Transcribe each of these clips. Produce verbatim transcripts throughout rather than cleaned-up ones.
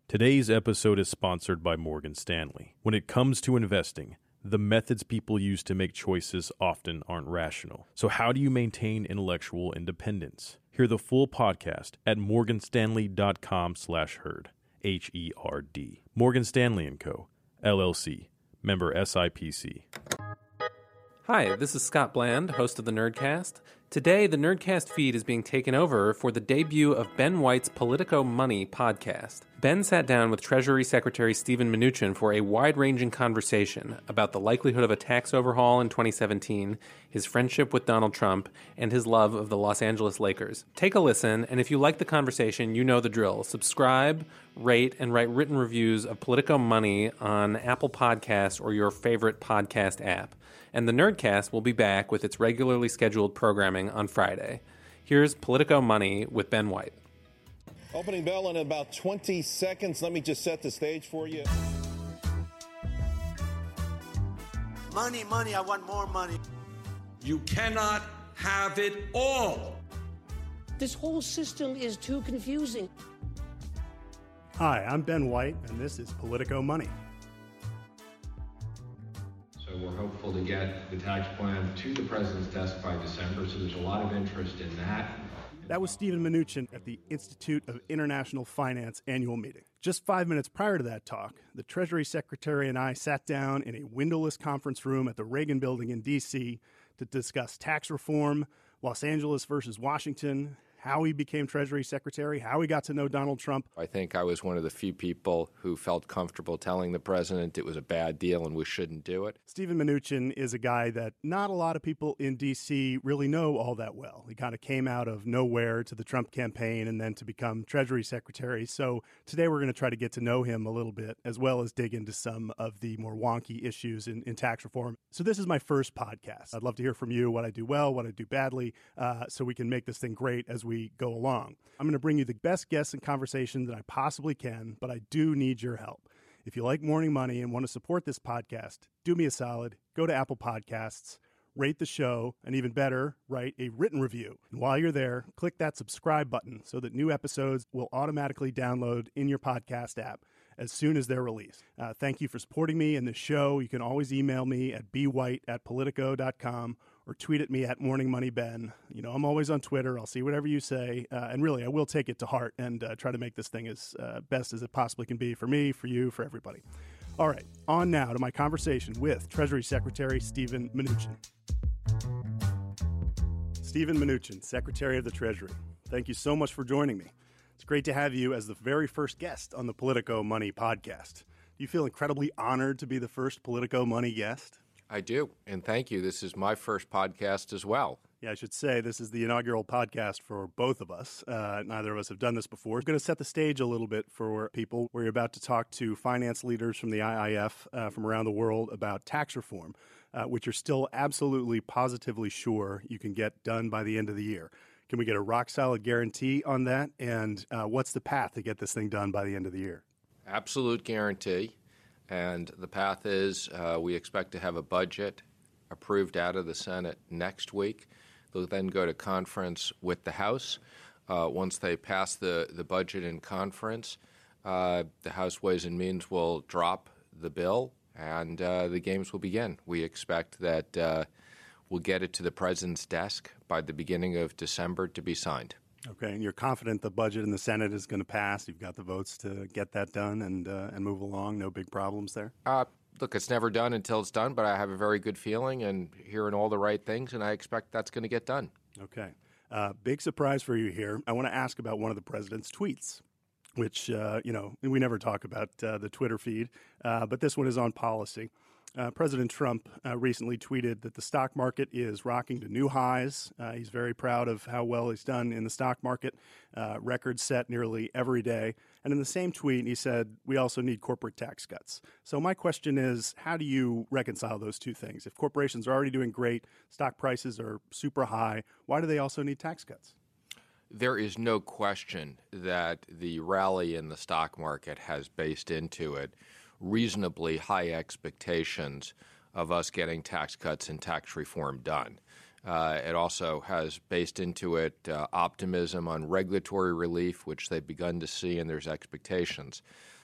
Today's episode is sponsored by Morgan Stanley. When it comes to investing, the methods people use to make choices often aren't rational. So how do you maintain intellectual independence? Hear the full podcast at morganstanley.com slash herd, H E R D. Morgan Stanley and Co., L L C, member S I P C. Hi, this is Scott Bland, host of the Nerdcast. Today, the Nerdcast feed is being taken over for the debut of Ben White's Politico Money podcast. Ben sat down with Treasury Secretary Steven Mnuchin for a wide-ranging conversation about the likelihood of a tax overhaul in twenty seventeen, his friendship with Donald Trump, and his love of the Los Angeles Lakers. Take a listen, and if you like the conversation, you know the drill. Subscribe, rate, and write written reviews of Politico Money on Apple Podcasts or your favorite podcast app. And the Nerdcast will be back with its regularly scheduled programming on Friday. Here's Politico Money with Ben White. Opening bell in about twenty seconds. Let me just set the stage for you. Money, money, I want more money. You cannot have it all. This whole system is too confusing. Hi, I'm Ben White, and this is Politico Money. So we're hopeful to get the tax plan to the president's desk by December, so there's a lot of interest in that. That was Steven Mnuchin at the Institute of International Finance annual meeting. Just five minutes prior to that talk, the Treasury Secretary and I sat down in a windowless conference room at the Reagan Building in D C to discuss tax reform, Los Angeles versus Washington, how he became Treasury Secretary, how he got to know Donald Trump. I think I was one of the few people who felt comfortable telling the president it was a bad deal and we shouldn't do it. Steven Mnuchin is a guy that not a lot of people in D C really know all that well. He kind of came out of nowhere to the Trump campaign and then to become Treasury Secretary. So today we're going to try to get to know him a little bit, as well as dig into some of the more wonky issues in, in tax reform. So this is my first podcast. I'd love to hear from you what I do well, what I do badly, uh, so we can make this thing great as we go along. I'm going to bring you the best guests and conversation that I possibly can, but I do need your help. If you like Morning Money and want to support this podcast, do me a solid, go to Apple Podcasts, rate the show, and even better, write a written review. And while you're there, click that subscribe button so that new episodes will automatically download in your podcast app as soon as they're released. Uh, thank you for supporting me and the show. You can always email me at b white at politico dot com or tweet at me at morningmoneyben. You know, I'm always on Twitter. I'll see whatever you say. Uh, and really, I will take it to heart and uh, try to make this thing as uh, best as it possibly can be for me, for you, for everybody. All right, on now to my conversation with Treasury Secretary Steven Mnuchin. Steven Mnuchin, Secretary of the Treasury. Thank you so much for joining me. It's great to have you as the very first guest on the Politico Money podcast. Do you feel incredibly honored to be the first Politico Money guest? I do, and thank you. This is my first podcast as well. Yeah, I should say this is the inaugural podcast for both of us. Uh, neither of us have done this before. I'm going to set the stage a little bit for people. We're about to talk to finance leaders from the I I F uh, from around the world about tax reform, uh, which you're still absolutely positively sure you can get done by the end of the year. Can we get a rock-solid guarantee on that? And uh, what's the path to get this thing done by the end of the year? Absolute guarantee. And the path is uh, we expect to have a budget approved out of the Senate next week. They'll then go to conference with the House. Uh, once they pass the, the budget in conference, uh, the House Ways and Means will drop the bill, and uh, the games will begin. We expect that uh, we'll get it to the president's desk by the beginning of December to be signed. Okay, and you're confident the budget in the Senate is going to pass? You've got the votes to get that done and uh, and move along? No big problems there? Uh, look, it's never done until it's done, but I have a very good feeling and hearing all the right things, and I expect that's going to get done. Okay. Uh, big surprise for you here. I want to ask about one of the president's tweets, which, uh, you know, we never talk about uh, the Twitter feed, uh, but this one is on policy. Uh, President Trump uh, recently tweeted that the stock market is rocking to new highs. Uh, he's very proud of how well he's done in the stock market, uh, records set nearly every day. And in the same tweet, he said, we also need corporate tax cuts. So my question is, how do you reconcile those two things? If corporations are already doing great, stock prices are super high, why do they also need tax cuts? There is no question that the rally in the stock market has based into it reasonably high expectations of us getting tax cuts and tax reform done. Uh, it also has based into it uh, optimism on regulatory relief, which they've begun to see, and there's expectations.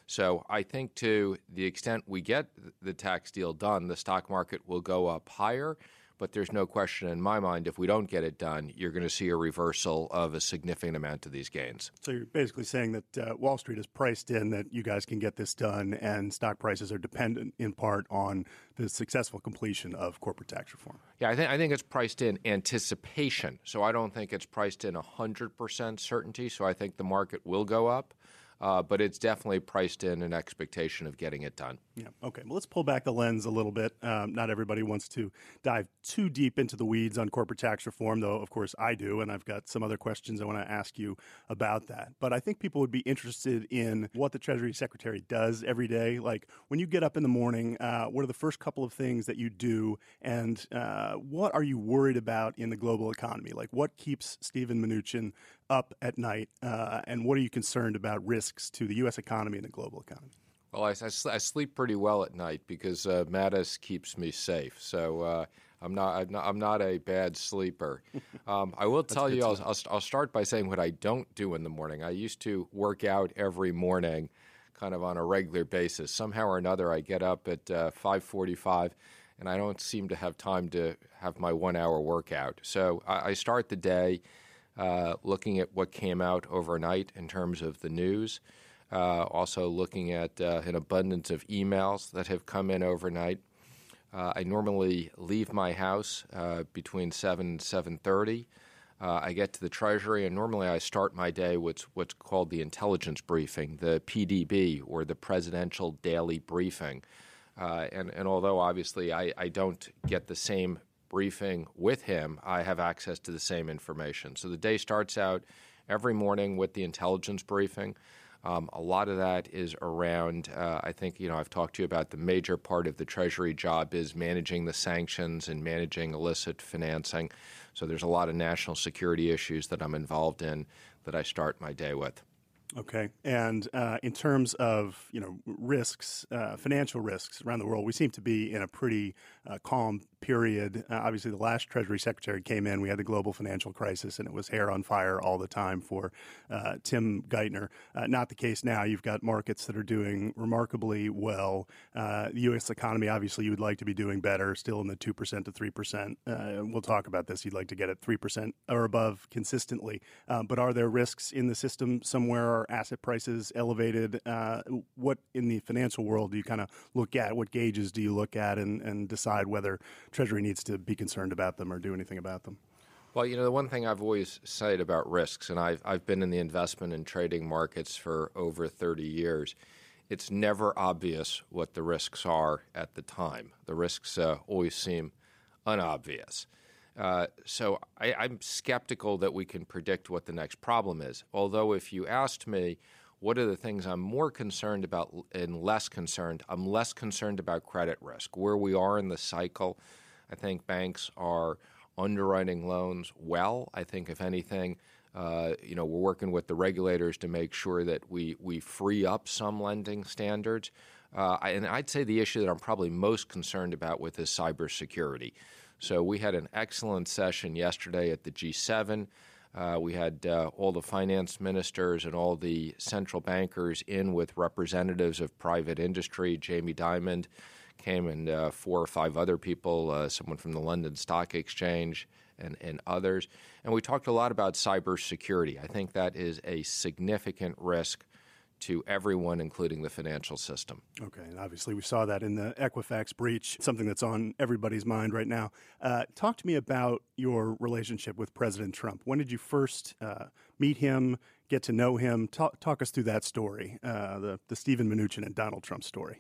So I think to the extent we get the tax deal done, the stock market will go up higher. But there's no question in my mind, if we don't get it done, you're going to see a reversal of a significant amount of these gains. So you're basically saying that uh, Wall Street is priced in that you guys can get this done, and stock prices are dependent in part on the successful completion of corporate tax reform. Yeah, I think I think it's priced in anticipation. So I don't think it's priced in one hundred percent certainty. So I think the market will go up. Uh, but it's definitely priced in an expectation of getting it done. Yeah. Okay. Well, let's pull back the lens a little bit. Um, not everybody wants to dive too deep into the weeds on corporate tax reform, though, of course, I do. And I've got some other questions I want to ask you about that. But I think people would be interested in what the Treasury Secretary does every day. Like when you get up in the morning, uh, what are the first couple of things that you do? And uh, what are you worried about in the global economy? Like what keeps Steven Mnuchin up at night? Uh, and what are you concerned about risks to the U S economy and the global economy? Well, I, I, I sleep pretty well at night because uh, Mattis keeps me safe. So uh, I'm not I'm not I'm not a bad sleeper. Um, I will tell you, I'll, I'll I'll start by saying what I don't do in the morning. I used to work out every morning, kind of on a regular basis. Somehow or another, I get up at uh, five forty-five, and I don't seem to have time to have my one-hour workout. So I, I start the day uh, looking at what came out overnight in terms of the news. Uh, also looking at uh, an abundance of emails that have come in overnight. Uh, I normally leave my house uh, between seven and seven thirty. Uh, I get to the Treasury, and normally I start my day with what's called the intelligence briefing, the P D B, or the Presidential Daily Briefing. Uh, and, and although obviously I, I don't get the same briefing with him, I have access to the same information. So the day starts out every morning with the intelligence briefing. Um, a lot of that is around, uh, I think, you know, I've talked to you about the major part of the Treasury job is managing the sanctions and managing illicit financing. So there's a lot of national security issues that I'm involved in that I start my day with. Okay. And uh, in terms of, you know, risks, uh, financial risks around the world, we seem to be in a pretty uh, calm period. Uh, obviously, the last Treasury Secretary came in, we had the global financial crisis, and it was hair on fire all the time for uh, Tim Geithner. Uh, not the case now. You've got markets that are doing remarkably well. Uh, the U S economy, obviously, you would like to be doing better, still in the two percent to three percent. Uh, we'll talk about this. You'd like to get it three percent or above consistently. Uh, but are there risks in the system somewhere? Are asset prices elevated? Uh, what in the financial world do you kind of look at? What gauges do you look at and, and decide whether Treasury needs to be concerned about them or do anything about them? Well, you know, the one thing I've always said about risks, and I've, I've been in the investment and trading markets for over thirty years, it's never obvious what the risks are at the time. The risks uh, always seem unobvious. Uh, so I, I'm skeptical that we can predict what the next problem is. Although if you asked me what are the things I'm more concerned about and less concerned, I'm less concerned about credit risk. Where we are in the cycle, I think banks are underwriting loans well. I think, if anything, uh, you know, we're working with the regulators to make sure that we, we free up some lending standards. Uh, and I'd say the issue that I'm probably most concerned about with is cybersecurity. So we had an excellent session yesterday at the G seven. Uh, we had uh, all the finance ministers and all the central bankers in with representatives of private industry. Jamie Dimon came, and uh, four or five other people, uh, someone from the London Stock Exchange and, and others. And we talked a lot about cybersecurity. I think that is a significant risk to everyone, including the financial system. Okay, and obviously we saw that in the Equifax breach, something that's on everybody's mind right now. Uh, talk to me about your relationship with President Trump. When did you first uh, meet him, get to know him? Talk, talk us through that story, uh, the, the Steven Mnuchin and Donald Trump story.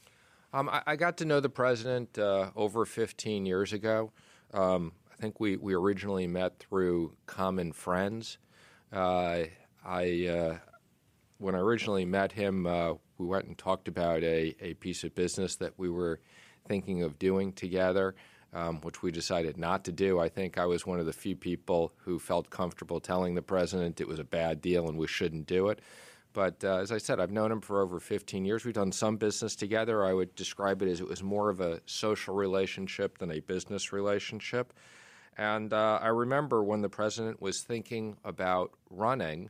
Um, I, I got to know the president uh, over fifteen years ago. Um, I think we, we originally met through common friends. Uh, I... Uh, When I originally met him, uh, we went and talked about a, a piece of business that we were thinking of doing together, um, which we decided not to do. I think I was one of the few people who felt comfortable telling the president it was a bad deal and we shouldn't do it. But uh, as I said, I've known him for over fifteen years. We've done some business together. I would describe it as it was more of a social relationship than a business relationship. And uh, I remember when the president was thinking about running,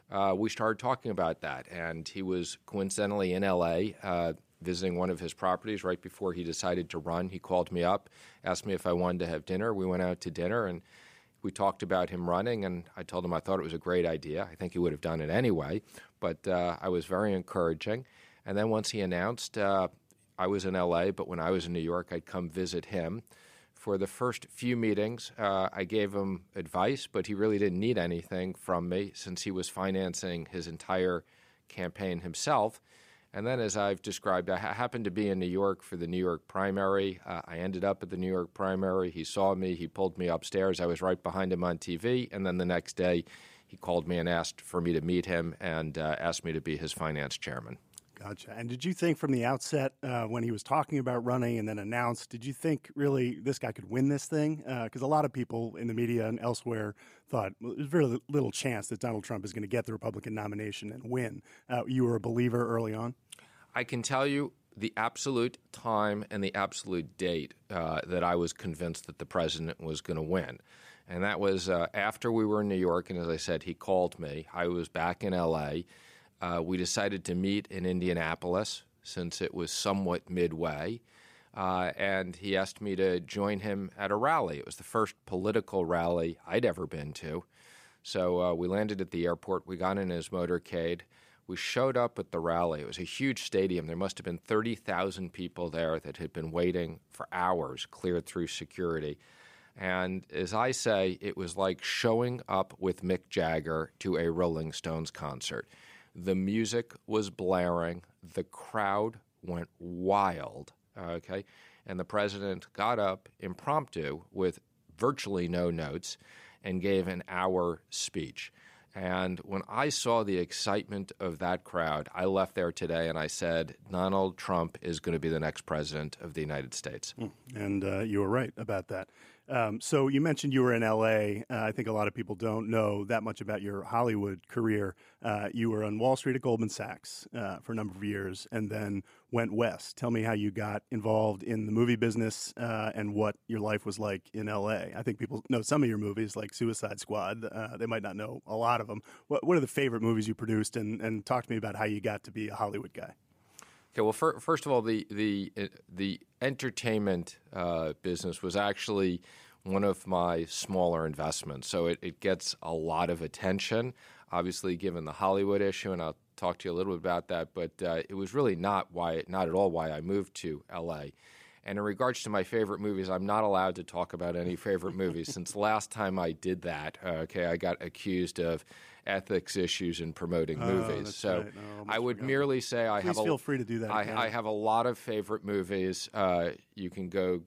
uh, we started talking about that. And he was coincidentally in L A uh, visiting one of his properties right before he decided to run. He called me up, asked me if I wanted to have dinner. We went out to dinner, and we talked about him running, and I told him I thought it was a great idea. I think he would have done it anyway, but uh, I was very encouraging. And then once he announced, uh, I was in L A, but when I was in New York, I'd come visit him. For the first few meetings, uh, I gave him advice, but he really didn't need anything from me since he was financing his entire campaign himself. And then, as I've described, I ha- happened to be in New York for the New York primary. Uh, I ended up at the New York primary. He saw me. He pulled me upstairs. I was right behind him on T V. And then the next day, he called me and asked for me to meet him and uh, asked me to be his finance chairman. Gotcha. And did you think from the outset, uh, when he was talking about running and then announced, did you think really this guy could win this thing? Because uh, a lot of people in the media and elsewhere thought well, there's very little chance that Donald Trump is going to get the Republican nomination and win. Uh, you were a believer early on? I can tell you the absolute time and the absolute date uh, that I was convinced that the president was going to win. And that was uh, after we were in New York, and as I said, he called me. I was back in L A. Uh, we decided to meet in Indianapolis since it was somewhat midway, uh, and he asked me to join him at a rally. It was the first political rally I'd ever been to. So uh, we landed at the airport. We got in his motorcade. We showed up at the rally. It was a huge stadium. There must have been thirty thousand people there that had been waiting for hours, cleared through security. And as I say, it was like showing up with Mick Jagger to a Rolling Stones concert. The music was blaring. The crowd went wild, okay? And the president got up impromptu with virtually no notes and gave an hour speech. And when I saw the excitement of that crowd, I left there today and I said, Donald Trump is going to be the next president of the United States. And uh, you were right about that. Um, so you mentioned you were in L A. Uh, I think a lot of people don't know that much about your Hollywood career. Uh, you were on Wall Street at Goldman Sachs uh, for a number of years and then went west. Tell me how you got involved in the movie business uh, and what your life was like in L A. I think people know some of your movies, like Suicide Squad. Uh, they might not know a lot of them. What, what are the favorite movies you produced? And, and talk to me about how you got to be a Hollywood guy. Okay, well, for, first of all, the the the entertainment uh, business was actually one of my smaller investments, so it, it gets a lot of attention, obviously, given the Hollywood issue, and I'll talk to you a little bit about that. But uh, it was really not why, not at all, why I moved to L A. And in regards to my favorite movies, I'm not allowed to talk about any favorite movies. Since last time I did that, uh, okay, I got accused of ethics issues in promoting oh, movies. So right. no, I would forgotten. merely say I Please have a, feel free to do that. I, I have a lot of favorite movies. Uh, you can go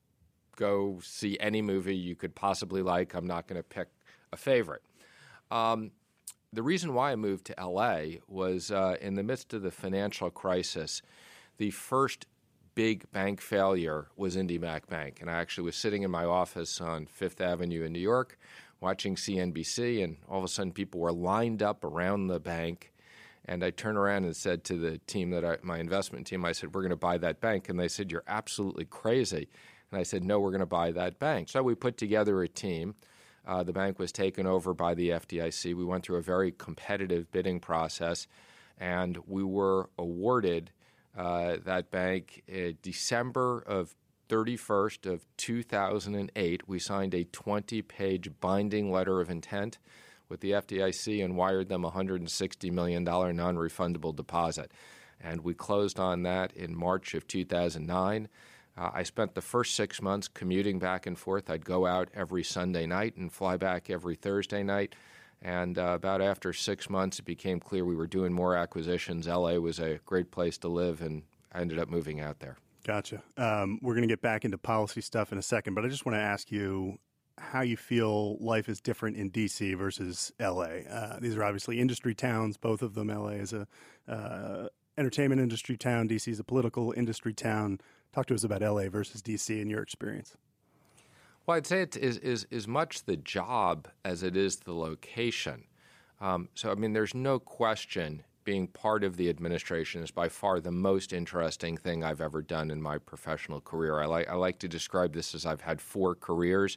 go see any movie you could possibly like. I'm not going to pick a favorite. Um, the reason why I moved to L A was uh, in the midst of the financial crisis, the first big bank failure was IndyMac Bank. And I actually was sitting in my office on Fifth Avenue in New York watching C N B C, and all of a sudden people were lined up around the bank. And I turned around and said to the team, that I, my investment team, I said, we're going to buy that bank. And they said, you're absolutely crazy. And I said, no, we're going to buy that bank. So we put together a team. Uh, the bank was taken over by the F D I C. We went through a very competitive bidding process, and we were awarded uh, that bank in December of thirty-first of two thousand eight. We signed a twenty-page binding letter of intent with the F D I C and wired them a one hundred sixty million dollars non-refundable deposit. And we closed on that in March of two thousand nine. Uh, I spent the first six months commuting back and forth. I'd go out every Sunday night and fly back every Thursday night. And uh, about after six months, it became clear we were doing more acquisitions. L A was a great place to live, and I ended up moving out there. Gotcha. Um, we're going to get back into policy stuff in a second, but I just want to ask you how you feel life is different in D C versus L A. Uh, these are obviously industry towns, both of them. L A is a uh, entertainment industry town. D C is a political industry town. Talk to us about L A versus D C in your experience. Well, I'd say it is, is, is much the job as it is the location. Um, so, I mean, there's no question being part of the administration is by far the most interesting thing I've ever done in my professional career. I like I like to describe this as I've had four careers.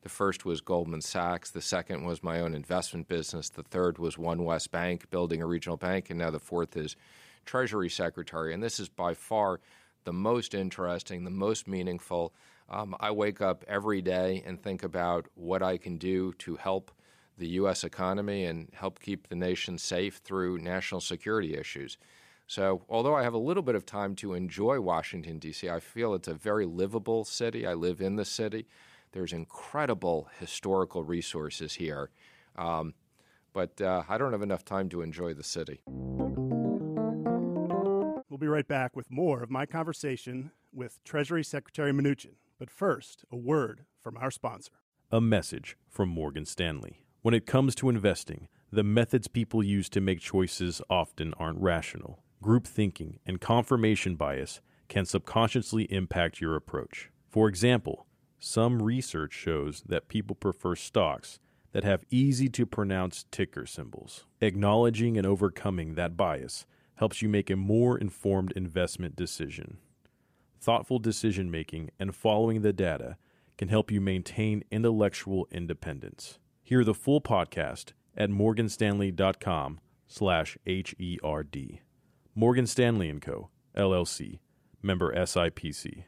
The first was Goldman Sachs. The second was my own investment business. The third was One West Bank, building a regional bank. And now the fourth is Treasury Secretary. And this is by far the most interesting, the most meaningful. Um, I wake up every day and think about what I can do to help the U S economy and help keep the nation safe through national security issues. So although I have a little bit of time to enjoy Washington, D C, I feel it's a very livable city. I live in the city. There's incredible historical resources here. Um, but uh, I don't have enough time to enjoy the city. We'll be right back with more of my conversation with Treasury Secretary Mnuchin. But first, a word from our sponsor. A message from Morgan Stanley. When it comes to investing, the methods people use to make choices often aren't rational. Group thinking and confirmation bias can subconsciously impact your approach. For example, some research shows that people prefer stocks that have easy-to-pronounce ticker symbols. Acknowledging and overcoming that bias helps you make a more informed investment decision. Thoughtful decision-making and following the data can help you maintain intellectual independence. Hear the full podcast at morganstanley.com slash H-E-R-D. Morgan Stanley and Co., L L C, member S I P C.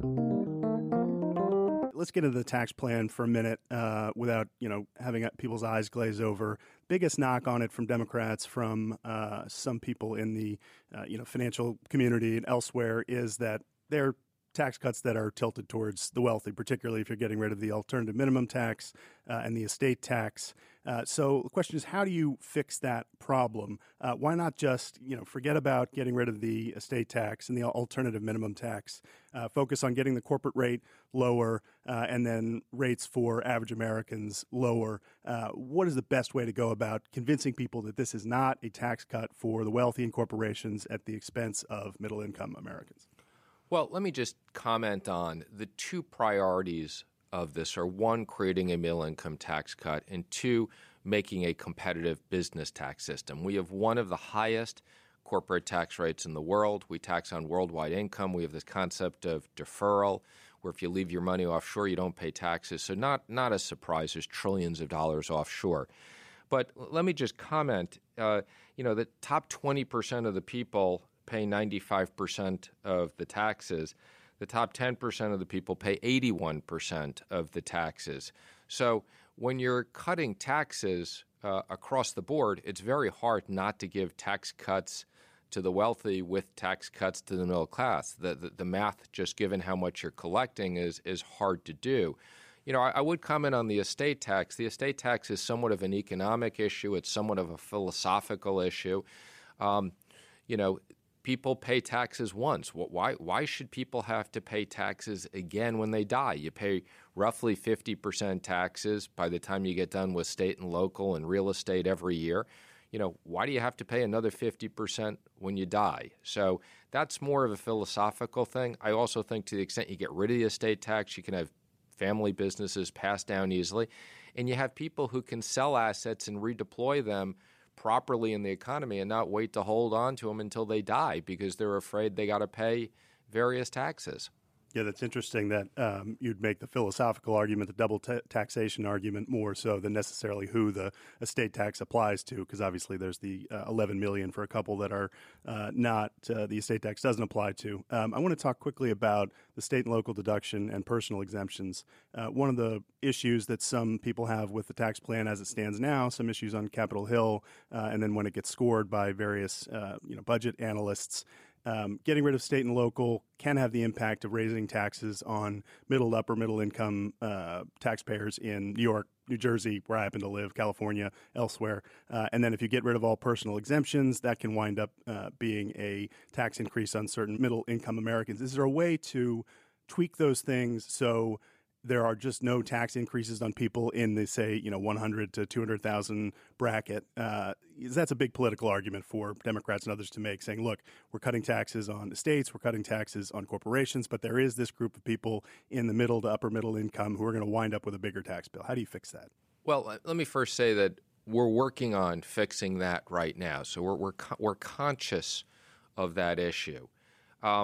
Let's get into the tax plan for a minute uh, without, you know, having people's eyes glaze over. Biggest knock on it from Democrats, from uh, some people in the, uh, you know, financial community and elsewhere is that they're tax cuts that are tilted towards the wealthy, particularly if you're getting rid of the alternative minimum tax uh, and the estate tax. Uh, so the question is, how do you fix that problem? Uh, why not just, you know, forget about getting rid of the estate tax and the alternative minimum tax, uh, focus on getting the corporate rate lower uh, and then rates for average Americans lower? Uh, what is the best way to go about convincing people that this is not a tax cut for the wealthy and corporations at the expense of middle-income Americans? Well, let me just comment on the two priorities of this are, one, creating a middle-income tax cut, and two, making a competitive business tax system. We have one of the highest corporate tax rates in the world. We tax on worldwide income. We have this concept of deferral, where if you leave your money offshore, you don't pay taxes. So not, not a surprise. There's trillions of dollars offshore. But let me just comment, uh, you know, the top twenty percent of the people pay ninety-five percent of the taxes. The top ten percent of the people pay eighty-one percent of the taxes. So when you're cutting taxes uh, across the board, it's very hard not to give tax cuts to the wealthy with tax cuts to the middle class. The, the, the math, just given how much you're collecting, is, is hard to do. You know, I, I would comment on the estate tax. The estate tax is somewhat of an economic issue. It's somewhat of a philosophical issue. Um, you know, people pay taxes once. Why, why should people have to pay taxes again when they die? You pay roughly fifty percent taxes by the time you get done with state and local and real estate every year. You know, why do you have to pay another fifty percent when you die? So that's more of a philosophical thing. I also think to the extent you get rid of the estate tax, you can have family businesses passed down easily, and you have people who can sell assets and redeploy them properly in the economy and not wait to hold on to them until they die because they're afraid they got to pay various taxes. Yeah, that's interesting that um, you'd make the philosophical argument, the double ta- taxation argument, more so than necessarily who the estate tax applies to, because obviously there's the uh, eleven million for a couple that are uh, not, uh, the estate tax doesn't apply to. Um, I want to talk quickly about the state and local deduction and personal exemptions. Uh, one of the issues that some people have with the tax plan as it stands now, some issues on Capitol Hill, uh, and then when it gets scored by various uh, you know, budget analysts, Um, getting rid of state and local can have the impact of raising taxes on middle, upper middle income uh, taxpayers in New York, New Jersey, where I happen to live, California, elsewhere. Uh, and then if you get rid of all personal exemptions, that can wind up uh, being a tax increase on certain middle income Americans. Is there a way to tweak those things so there are just no tax increases on people in the, say, you know, one hundred to two hundred thousand bracket? Uh, that's a big political argument for Democrats and others to make, saying, look, we're cutting taxes on estates, we're cutting taxes on corporations, but there is this group of people in the middle to upper middle income who are going to wind up with a bigger tax bill. How do you fix that? Well, let me first say that we're working on fixing that right now. So we're we're, we're conscious of that issue. Um,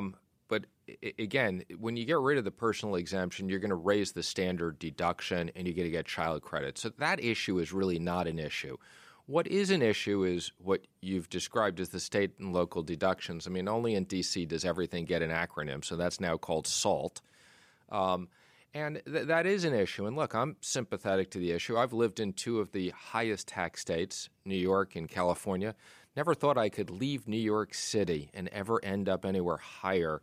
but again, when you get rid of the personal exemption, you're going to raise the standard deduction and you're going to get child credit. So that issue is really not an issue. What is an issue is what you've described as the state and local deductions. I mean, only in D C does everything get an acronym, so that's now called SALT. Um, and th- that is an issue. And look, I'm sympathetic to the issue. I've lived in two of the highest tax states, New York and California. Never thought I could leave New York City and ever end up anywhere higher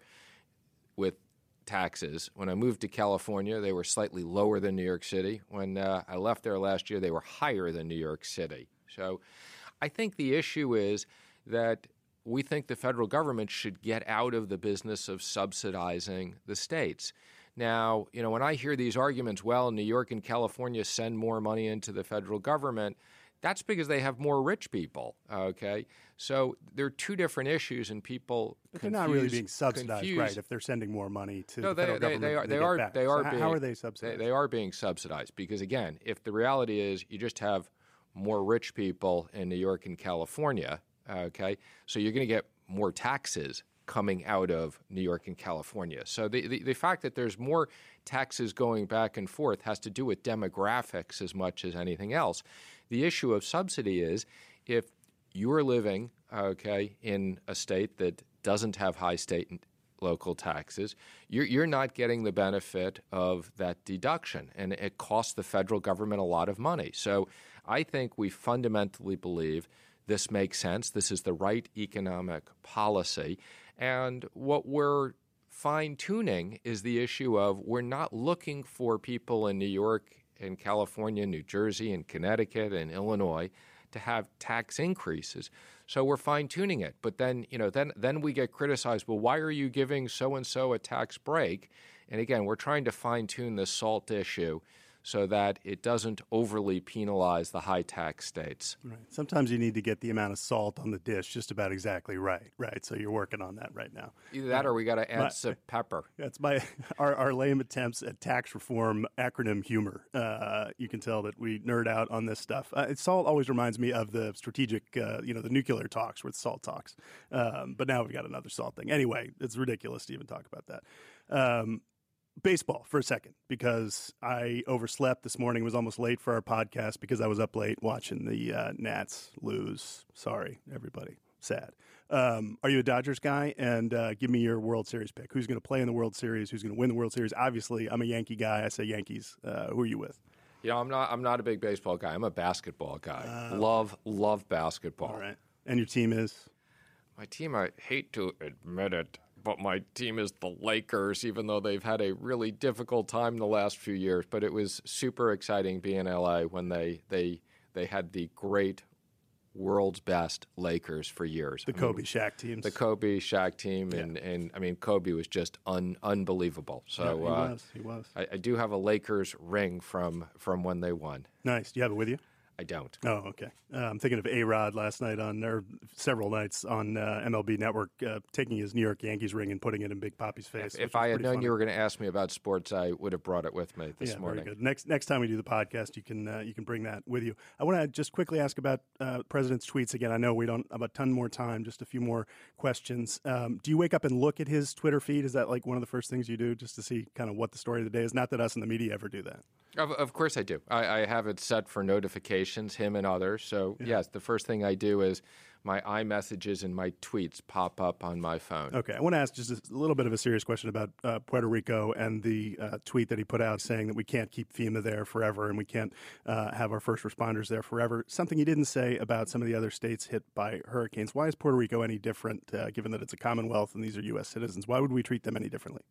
with taxes. When I moved to California, they were slightly lower than New York City. When uh, I left there last year, they were higher than New York City. So I think the issue is that we think the federal government should get out of the business of subsidizing the states. Now, you know, when I hear these arguments, well, New York and California send more money into the federal government, that's because they have more rich people, okay? So there are two different issues, and people But confuse, they're not really being subsidized, confuse. right, if they're sending more money to no, the federal they, government. They, they are, than they get are, back. they So are how- being, how are they subsidized? They, they are being subsidized because, again, if the reality is you just have more rich people in New York and California, okay, so you're going to get more taxes coming out of New York and California. So the, the, the fact that there's more taxes going back and forth has to do with demographics as much as anything else. The issue of subsidy is if you're living, okay, in a state that doesn't have high state and local taxes, you're, you're not getting the benefit of that deduction, and it costs the federal government a lot of money. So I think we fundamentally believe this makes sense. This is the right economic policy. And what we're fine-tuning is the issue of we're not looking for people in New York and California, New Jersey and Connecticut and Illinois to have tax increases. So we're fine-tuning it. But then, you know, then then we get criticized, well, why are you giving so-and-so a tax break? And again, we're trying to fine-tune the SALT issue so that it doesn't overly penalize the high-tax states. Right. Sometimes you need to get the amount of salt on the dish just about exactly right, right? So you're working on that right now. Either that or we got to add My- some pepper. That's my our, our lame attempts at tax reform acronym humor. Uh, you can tell that we nerd out on this stuff. Uh, SALT always reminds me of the strategic, uh, you know, the nuclear talks with SALT talks. Um, but now we've got another SALT thing. Anyway, it's ridiculous to even talk about that. Um, Baseball for a second, because I overslept this morning, was almost late for our podcast because I was up late watching the uh, Nats lose. Sorry, everybody. Sad. Um, are you a Dodgers guy? And uh, give me your World Series pick. Who's going to play in the World Series? Who's going to win the World Series? Obviously, I'm a Yankee guy. I say Yankees. Uh, who are you with? You know, I'm not. I'm not a big baseball guy. I'm a basketball guy. Uh, love, love basketball. All right. And your team is? My team. I hate to admit it, but my team is the Lakers, even though they've had a really difficult time the last few years. But it was super exciting being in L A when they they they had the great world's best Lakers for years. The I Kobe mean, Shaq teams. The Kobe Shaq team, and, Yeah. and I mean Kobe was just un, unbelievable. So Yeah, he uh, was. He was. I, I do have a Lakers ring from from when they won. Nice. Do you have it with you? I don't. Oh, okay. Uh, I'm thinking of A-Rod last night on, or several nights on uh, M L B Network, uh, taking his New York Yankees ring and putting it in Big Papi's face. If, if I had known you were going to ask me about sports, I would have brought it with me this yeah, morning. Very good. Next next time we do the podcast, you can uh, you can bring that with you. I want to just quickly ask about uh, President's tweets again. I know we don't have a ton more time, just a few more questions. Um, do you wake up and look at his Twitter feed? Is that like one of the first things you do, just to see kind of what the story of the day is? Not that us in the media ever do that. Of, of course I do. I, I have it set for notifications, him and others. So, yeah. yes, the first thing I do is my iMessages and my tweets pop up on my phone. Okay. I want to ask just a little bit of a serious question about uh, Puerto Rico and the uh, tweet that he put out saying that we can't keep FEMA there forever and we can't uh, have our first responders there forever. Something he didn't say about some of the other states hit by hurricanes. Why is Puerto Rico any different, uh, given that it's a Commonwealth and these are U S citizens? Why would we treat them any differently?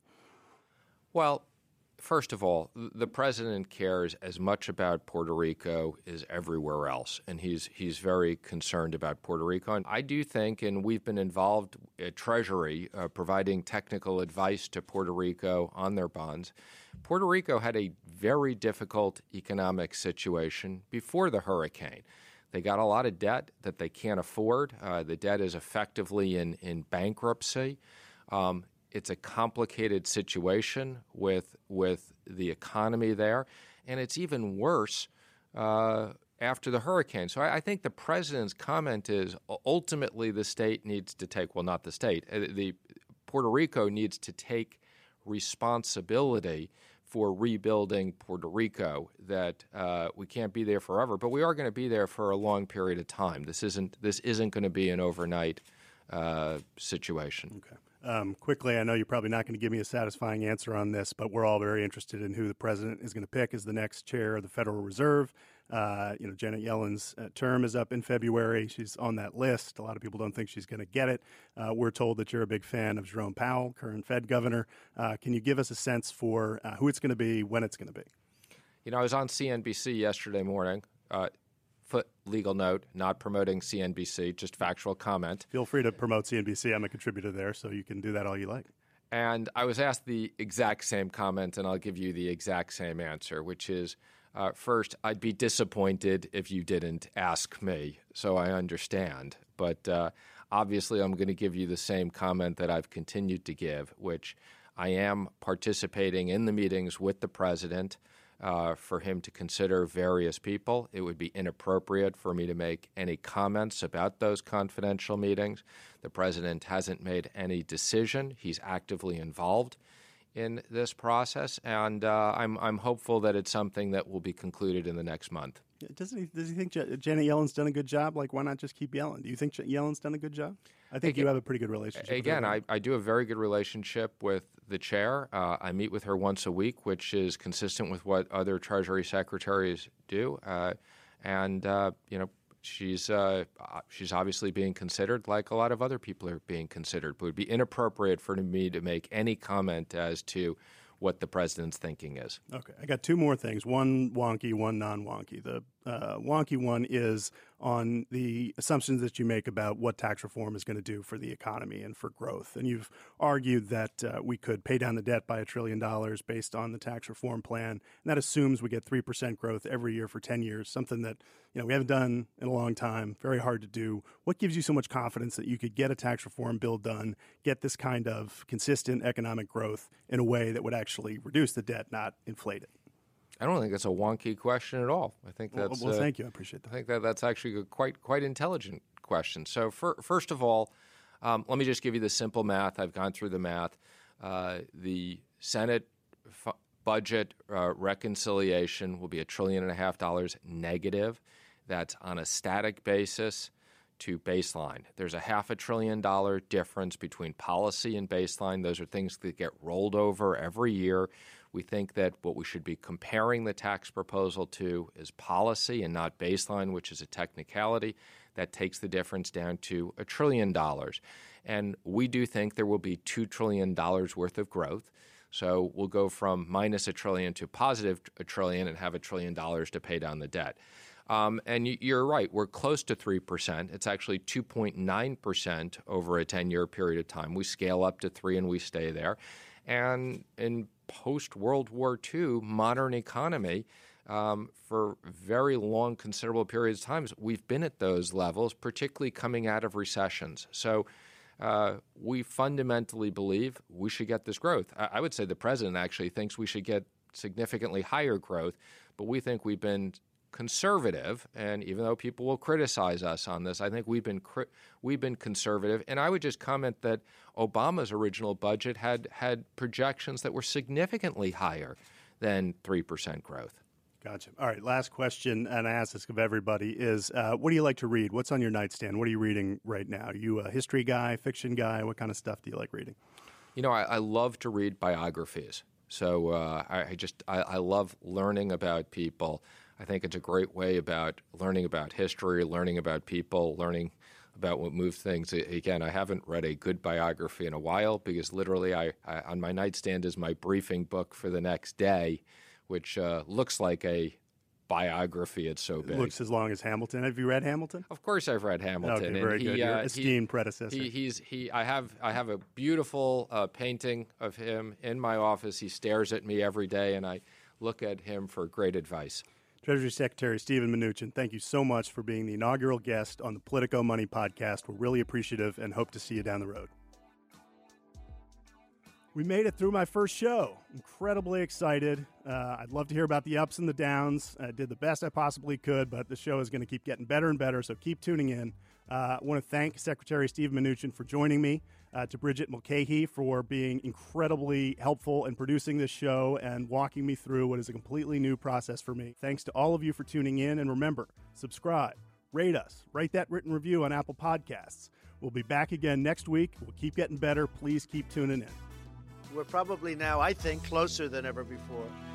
Well, first of all, the president cares as much about Puerto Rico as everywhere else, and he's he's very concerned about Puerto Rico. And I do think, and we've been involved at Treasury uh, providing technical advice to Puerto Rico on their bonds. Puerto Rico had a very difficult economic situation before the hurricane. They got a lot of debt that they can't afford. Uh, the debt is effectively in, in bankruptcy. Um, It's a complicated situation with with the economy there, and it's even worse uh, after the hurricane. So I, I think the president's comment is ultimately the state needs to take, well, not the state, uh, the Puerto Rico needs to take responsibility for rebuilding Puerto Rico, that uh, we can't be there forever, but we are going to be there for a long period of time. This isn't this isn't going to be an overnight uh, situation. Okay. Um, quickly, I know you're probably not going to give me a satisfying answer on this, but we're all very interested in who the president is going to pick as the next chair of the Federal Reserve. Uh, you know, Janet Yellen's uh, term is up in February. She's on that list. A lot of people don't think she's going to get it. Uh, we're told that you're a big fan of Jerome Powell, current Fed governor. Uh, can you give us a sense for uh, who it's going to be, when it's going to be? You know, I was on C N B C yesterday morning. Uh, foot legal note, not promoting C N B C, just factual comment. Feel free to promote C N B C. I'm a contributor there, so you can do that all you like. And I was asked the exact same comment, and I'll give you the exact same answer, which is, uh, first, I'd be disappointed if you didn't ask me, so I understand. But uh, obviously, I'm going to give you the same comment that I've continued to give, which I am participating in the meetings with the president uh, for him to consider various people. It would be inappropriate for me to make any comments about those confidential meetings. The president hasn't made any decision. He's actively involved in this process, and uh, I'm I'm hopeful that it's something that will be concluded in the next month. Doesn't he? Does he think J- Janet Yellen's done a good job? Like, why not just keep yelling? Do you think J- Yellen's done a good job? I think again, you have a pretty good relationship. Again, with her. I, I do a very good relationship with the chair. Uh, I meet with her once a week, which is consistent with what other Treasury secretaries do, uh, and uh, you know. She's uh, she's obviously being considered like a lot of other people are being considered. But it would be inappropriate for me to make any comment as to what the president's thinking is. Okay. I got two more things, one wonky, one non-wonky. The uh, wonky one is on the assumptions that you make about what tax reform is going to do for the economy and for growth. And you've argued that uh, we could pay down the debt by a trillion dollars based on the tax reform plan. And that assumes we get three percent growth every year for ten years, something that you know we haven't done in a long time, very hard to do. What gives you so much confidence that you could get a tax reform bill done, get this kind of consistent economic growth in a way that would actually reduce the debt, not inflate it? I don't think that's a wonky question at all. I think that's well. well uh, thank you. I appreciate that. I think that that's actually a quite quite intelligent question. So, for, first of all, um, let me just give you the simple math. I've gone through the math. Uh, the Senate f- budget uh, reconciliation will be a trillion and a half dollars negative. That's on a static basis to baseline. There's a half a trillion dollar difference between policy and baseline. Those are things that get rolled over every year. We think that what we should be comparing the tax proposal to is policy and not baseline, which is a technicality. That takes the difference down to a trillion dollars. And we do think there will be two trillion dollars worth of growth. So we'll go from minus a trillion to positive a trillion and have a trillion dollars to pay down the debt. Um, and you're right, we're close to three percent. It's actually two point nine percent over a ten-year period of time. We scale up to three and we stay there. And in post-World War Two modern economy, um, for very long, considerable periods of time, we've been at those levels, particularly coming out of recessions. So uh, we fundamentally believe we should get this growth. I, I would say the president actually thinks we should get significantly higher growth, but we think we've been conservative, and even though people will criticize us on this, I think we've been cri- we've been conservative. And I would just comment that Obama's original budget had had projections that were significantly higher than three percent growth. Gotcha. All right, last question, and I ask this of everybody, is uh, what do you like to read? What's on your nightstand? What are you reading right now? Are you a history guy, fiction guy? What kind of stuff do you like reading? You know, I, I love to read biographies. So uh, I, I just I, I love learning about people. I think it's a great way about learning about history, learning about people, learning about what moved things. Again, I haven't read a good biography in a while because literally I, I on my nightstand is my briefing book for the next day, which uh, looks like a biography. It's so big. It looks as long as Hamilton. Have you read Hamilton? Of course, I've read Hamilton. Okay, very and good. He, Your uh, esteemed he, predecessor. He, he's he. I have I have a beautiful uh, painting of him in my office. He stares at me every day, and I look at him for great advice. Treasury Secretary Steven Mnuchin, thank you so much for being the inaugural guest on the Politico Money podcast. We're really appreciative and hope to see you down the road. We made it through my first show. Incredibly excited. Uh, I'd love to hear about the ups and the downs. I did the best I possibly could, but the show is going to keep getting better and better, so keep tuning in. Uh, I want to thank Secretary Steven Mnuchin for joining me. uh, to Bridget Mulcahy for being incredibly helpful in producing this show and walking me through what is a completely new process for me. Thanks to all of you for tuning in, and remember, subscribe, rate us, write that written review on Apple Podcasts. We'll be back again next week. We'll keep getting better. Please keep tuning in. We're probably now, I think, closer than ever before.